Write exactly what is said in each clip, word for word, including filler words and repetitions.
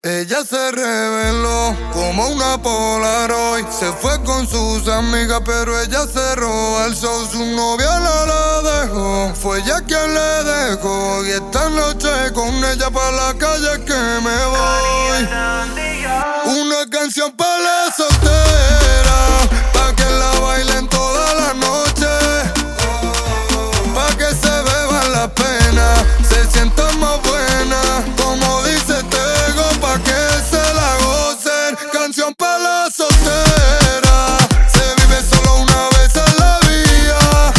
Ella se reveló como una Polaroid. Se fue con sus amigas, pero ella cerró el show. Su novia no la dejó, fue ella quien le dejó. Y esta noche con ella pa' la calle que me voy. Una canción para la soltera, pa' que la bailen toda la noche, pa' que se beban la pena, se sientan más buenas. Como dice Tego, pa' que se la gocen. Canción para la soltera, se vive solo una vez en la vida.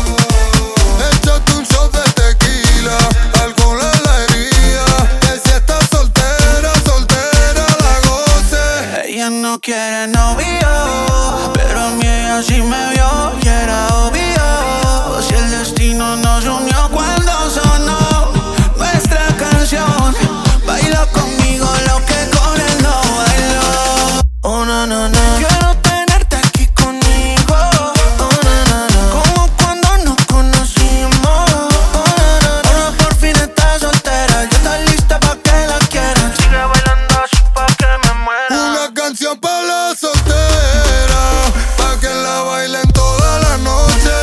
Échate un shot de tequila, alcohol en la herida. Que si estás soltera, soltera la goce. Ella no quiere novio, pero a mí ella sí me vio y era obvio. Si el destino nos unió cuando sonó nuestra canción, baila conmigo lo que con él no bailó. Oh, no, no, no. Quiero tenerte aquí conmigo. Oh, no, no, no. Como cuando nos conocimos. Oh, no, no, no. Ahora por fin estás soltera, ya estás lista pa' que la quieran. Sigue bailando así pa' que me muera. Una canción para la soltera, pa' que la bailen toda la noche,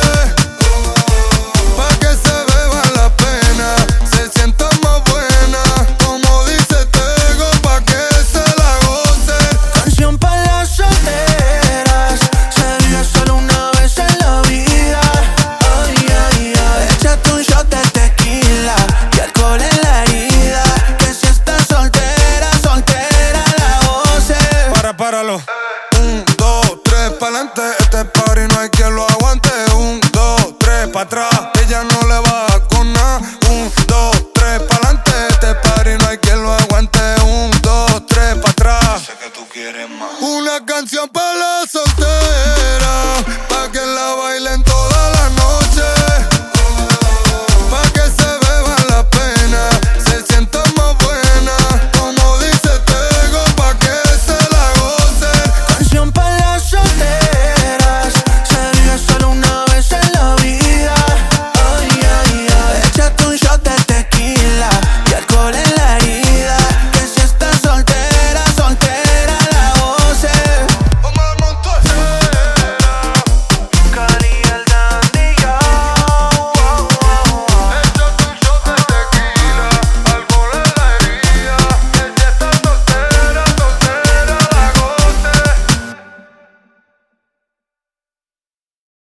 pa' que se beban la pena, se sientan más buenas. Como dice Tego, pa' que se la gocen. Canción para las solteras, se vive solo una vez en la vida. Ay, ay, ay. Échate un shot de tequila y alcohol en la herida. Que si estás soltera, soltera la goce. Para, páralo. Un, dos, tres, pa'lante. Este party no hay quien lo aguante. Un, dos, tres, pa' atrás. Ella no le baja con nada. Un, dos, tres, pa'lante. Este party no hay quien lo aguante. Un, dos, tres, pa' atrás. Sé que tú quieres más. Una canción para